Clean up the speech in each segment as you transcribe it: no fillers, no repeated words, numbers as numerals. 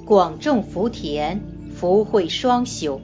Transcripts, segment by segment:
广种福田，福慧双修。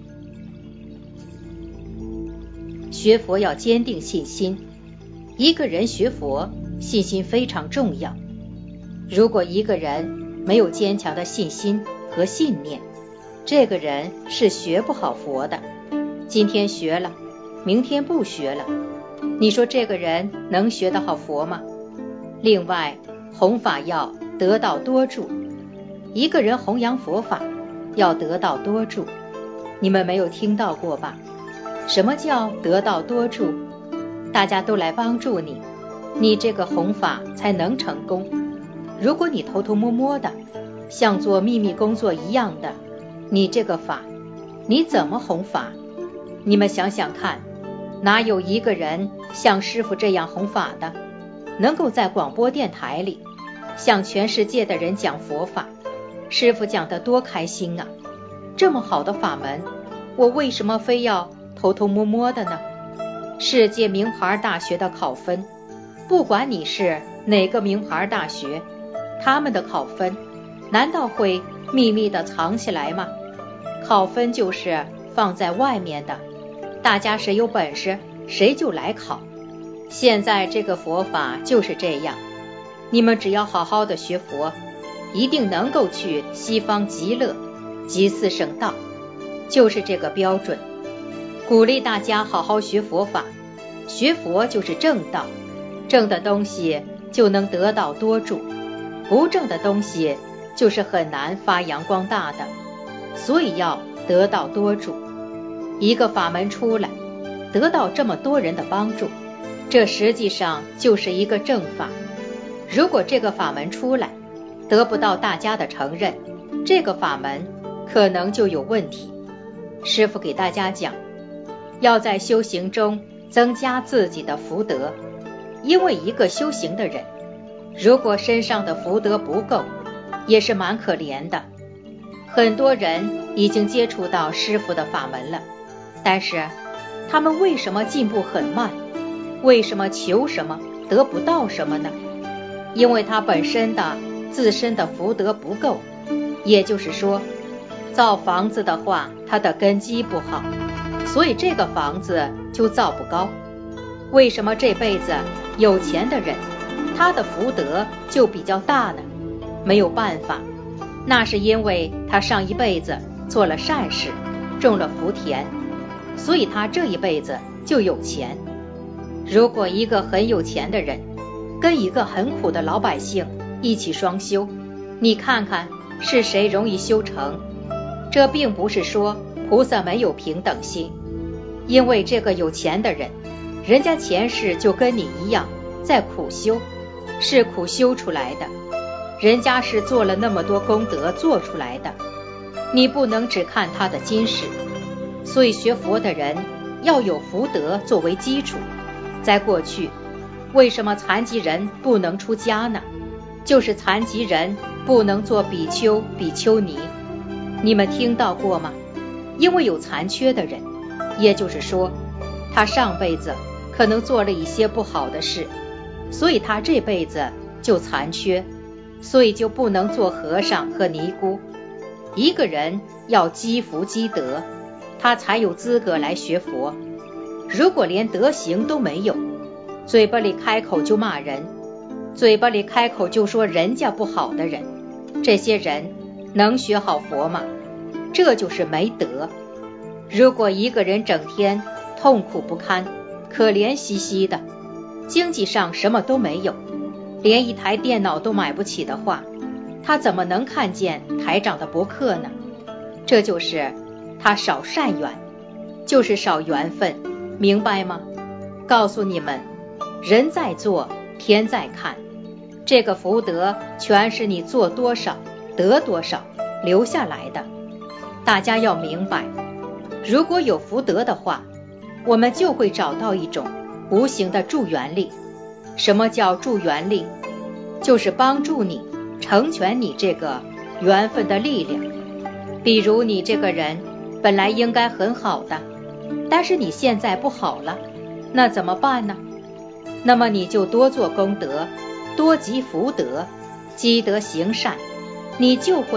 学佛要坚定信心，一个人学佛，信心非常重要。如果一个人没有坚强的信心和信念，这个人是学不好佛的。今天学了，明天不学了，你说这个人能学得好佛吗？另外，弘法要得道多助，一个人弘扬佛法要得道多助，你们没有听到过吧？什么叫得道多助？大家都来帮助你，你这个弘法才能成功。如果你偷偷摸摸的，像做秘密工作一样的，你这个法，你怎么弘法？你们想想看，哪有一个人像师父这样弘法的，能够在广播电台里向全世界的人讲佛法？师父讲得多开心啊！这么好的法门，我为什么非要偷偷摸摸的呢？世界名牌大学的考分，不管你是哪个名牌大学，他们的考分难道会秘密地藏起来吗？考分就是放在外面的，大家谁有本事谁就来考。现在这个佛法就是这样，你们只要好好的学佛，一定能够去西方极乐极四圣道，就是这个标准。鼓励大家好好学佛法，学佛就是正道，正的东西就能得道多助，不正的东西就是很难发扬光大的，所以要得道多助。一个法门出来，得到这么多人的帮助，这实际上就是一个正法。如果这个法门出来得不到大家的承认，这个法门可能就有问题。师父给大家讲，要在修行中增加自己的福德，因为一个修行的人，如果身上的福德不够，也是蛮可怜的。很多人已经接触到师父的法门了，但是他们为什么进步很慢？为什么求什么得不到什么呢？因为他本身的自身的福德不够，也就是说，造房子的话，它的根基不好，所以这个房子就造不高。为什么这辈子有钱的人，他的福德就比较大呢？没有办法，那是因为他上一辈子做了善事，种了福田，所以他这一辈子就有钱。如果一个很有钱的人跟一个很苦的老百姓一起双修，你看看是谁容易修成？这并不是说菩萨没有平等心，因为这个有钱的人，人家前世就跟你一样在苦修，是苦修出来的，人家是做了那么多功德做出来的，你不能只看他的今世。所以学佛的人要有福德作为基础。在过去，为什么残疾人不能出家呢？就是残疾人不能做比丘比丘尼，你们听到过吗？因为有残缺的人，也就是说他上辈子可能做了一些不好的事，所以他这辈子就残缺，所以就不能做和尚和尼姑。一个人要积福积德，他才有资格来学佛。如果连德行都没有，嘴巴里开口就骂人，嘴巴里开口就说人家不好的人，这些人能学好佛吗？这就是没德。如果一个人整天痛苦不堪，可怜兮兮的，经济上什么都没有，连一台电脑都买不起的话，他怎么能看见台长的博客呢？这就是他少善缘，就是少缘分，明白吗？告诉你们，人在做，天在看，这个福德全是你做多少得多少留下来的。大家要明白，如果有福德的话，我们就会找到一种无形的助缘力。什么叫助缘力？就是帮助你成全你这个缘分的力量。比如你这个人本来应该很好的，但是你现在不好了，那怎么办呢？那么你就多做功德，多积福德，积德行善，你就会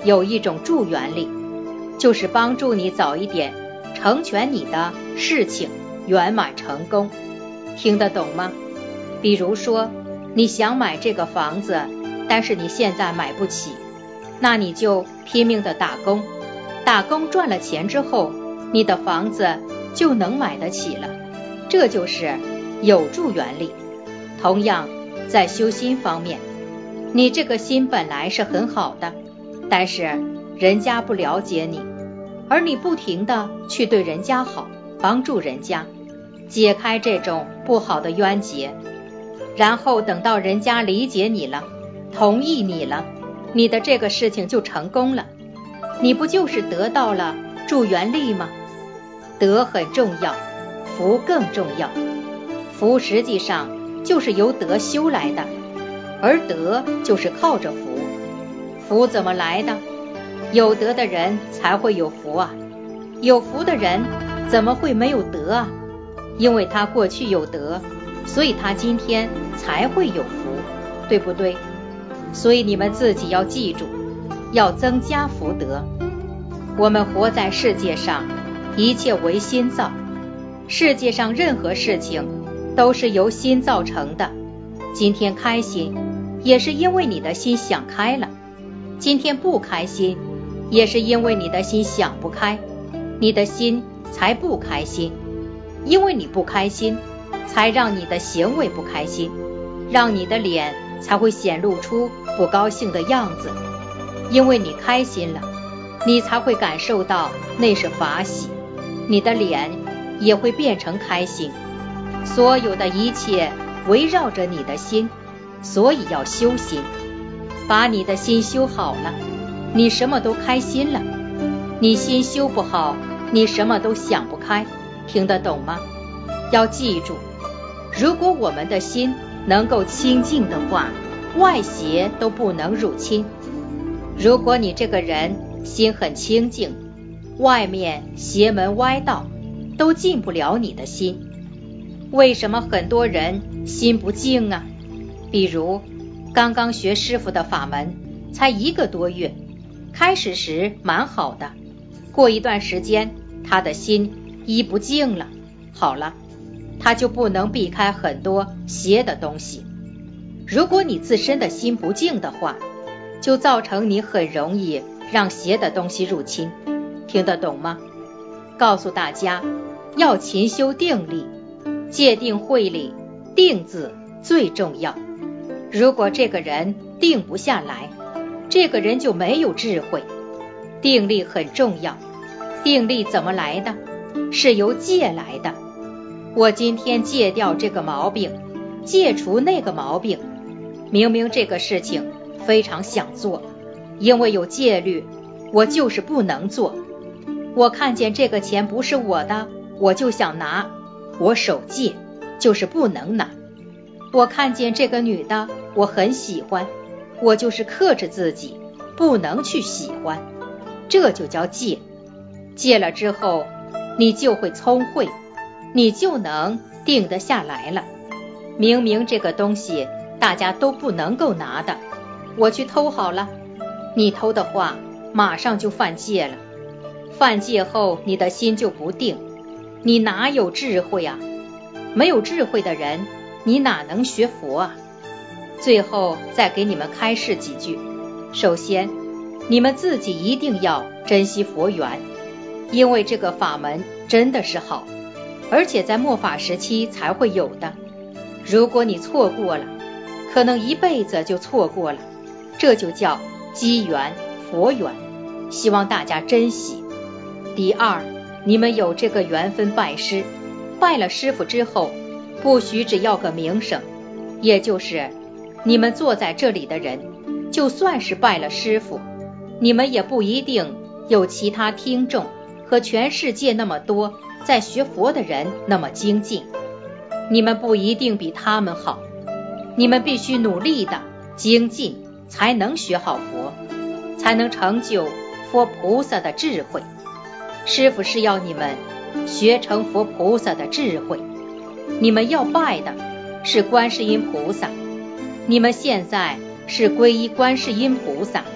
有一种助缘力，就是帮助你早一点成全你的事情圆满成功。听得懂吗？比如说，你想买这个房子，但是你现在买不起，那你就拼命的打工，打工赚了钱之后，你的房子就能买得起了。这就是有助缘力。同样，在修心方面，你这个心本来是很好的，但是人家不了解你，而你不停的去对人家好，帮助人家解开这种不好的冤结，然后等到人家理解你了，同意你了，你的这个事情就成功了，你不就是得到了助缘力吗？德很重要，福更重要。福实际上就是由德修来的，而德就是靠着福。福怎么来的？有德的人才会有福啊，有福的人怎么会没有德啊？因为他过去有德，所以他今天才会有福，对不对？所以你们自己要记住，要增加福德。我们活在世界上，一切为心造，世界上任何事情都是由心造成的。今天开心，也是因为你的心想开了；今天不开心，也是因为你的心想不开，你的心才不开心。因为你不开心，才让你的行为不开心，让你的脸才会显露出不高兴的样子。因为你开心了，你才会感受到那是法喜，你的脸也会变成开心。所有的一切围绕着你的心，所以要修心。把你的心修好了，你什么都开心了。你心修不好，你什么都想不开。听得懂吗？要记住，如果我们的心能够清净的话，外邪都不能入侵。如果你这个人心很清净，外面邪门歪道都进不了你的心。为什么很多人心不静啊？比如刚刚学师父的法门才1个多月，开始时蛮好的，过一段时间他的心一不静了，好了，他就不能避开很多邪的东西。如果你自身的心不静的话，就造成你很容易让邪的东西入侵。听得懂吗？告诉大家，要勤修定力，戒定慧力，定字最重要。如果这个人定不下来，这个人就没有智慧。定力很重要。定力怎么来的？是由戒来的。我今天戒掉这个毛病，戒除那个毛病。明明这个事情非常想做，因为有戒律，我就是不能做。我看见这个钱不是我的，我就想拿，我守戒，就是不能拿。我看见这个女的，我很喜欢，我就是克制自己，不能去喜欢。这就叫戒。戒了之后，你就会聪慧，你就能定得下来了。明明这个东西大家都不能够拿的，我去偷好了，你偷的话马上就犯戒了。犯戒后你的心就不定，你哪有智慧啊？没有智慧的人，你哪能学佛啊？最后再给你们开示几句。首先，你们自己一定要珍惜佛缘，因为这个法门真的是好，而且在末法时期才会有的。如果你错过了，可能一辈子就错过了，这就叫机缘佛缘，希望大家珍惜。第二，你们有这个缘分拜师，拜了师父之后，不许只要个名声，也就是你们坐在这里的人，就算是拜了师父，你们也不一定有其他听众和全世界那么多在学佛的人那么精进，你们不一定比他们好，你们必须努力的精进，才能学好佛，才能成就佛菩萨的智慧。师父是要你们学成佛菩萨的智慧，你们要拜的是观世音菩萨，你们现在是皈依观世音菩萨，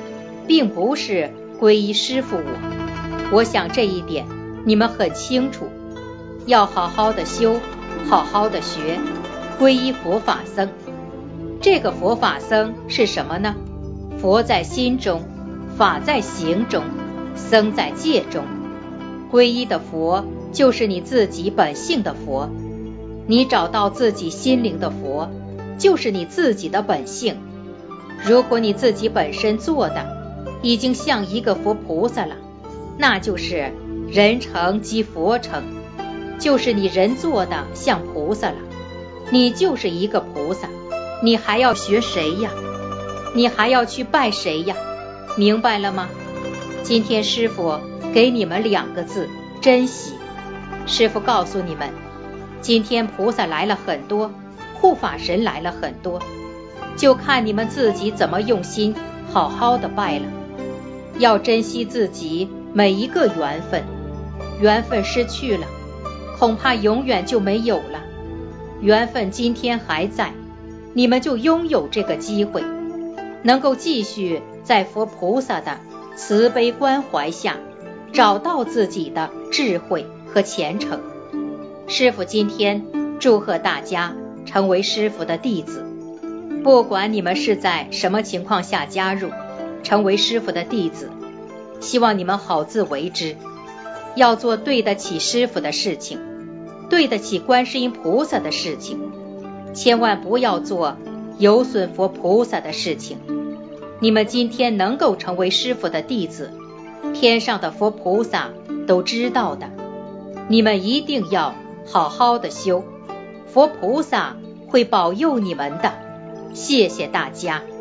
并不是皈依师父我想这一点你们很清楚，要好好的修，好好的学，皈依佛法僧。这个佛法僧是什么呢？佛在心中，法在行中，僧在戒中。皈依的佛就是你自己本性的佛，你找到自己心灵的佛，就是你自己的本性。如果你自己本身做的已经像一个佛菩萨了，那就是人成即佛成，就是你人做的像菩萨了，你就是一个菩萨，你还要学谁呀？你还要去拜谁呀？明白了吗？今天师父给你们2个字，珍惜。师父告诉你们，今天菩萨来了很多，护法神来了很多，就看你们自己怎么用心好好的拜了。要珍惜自己每一个缘分，缘分失去了，恐怕永远就没有了。缘分今天还在，你们就拥有这个机会，能够继续在佛菩萨的慈悲关怀下，找到自己的智慧和虔诚。师父今天祝贺大家成为师父的弟子，不管你们是在什么情况下加入，成为师父的弟子，希望你们好自为之，要做对得起师父的事情，对得起观世音菩萨的事情，千万不要做有损佛菩萨的事情。你们今天能够成为师父的弟子，天上的佛菩萨都知道的，你们一定要好好的修，佛菩萨会保佑你们的。谢谢大家。